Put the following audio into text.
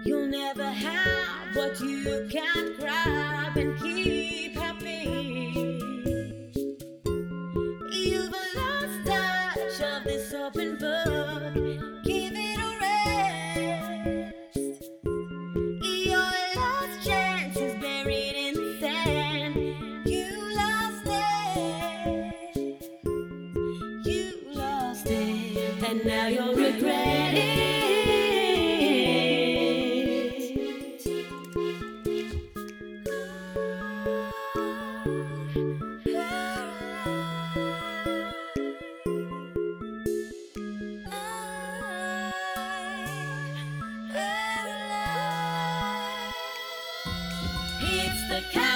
You'll never have what you can't grab and keep happy. You've lost touch of this open book. Give it a rest. Your last chance is buried in the sand. You lost it. You lost it. And now you'll regret it. It's the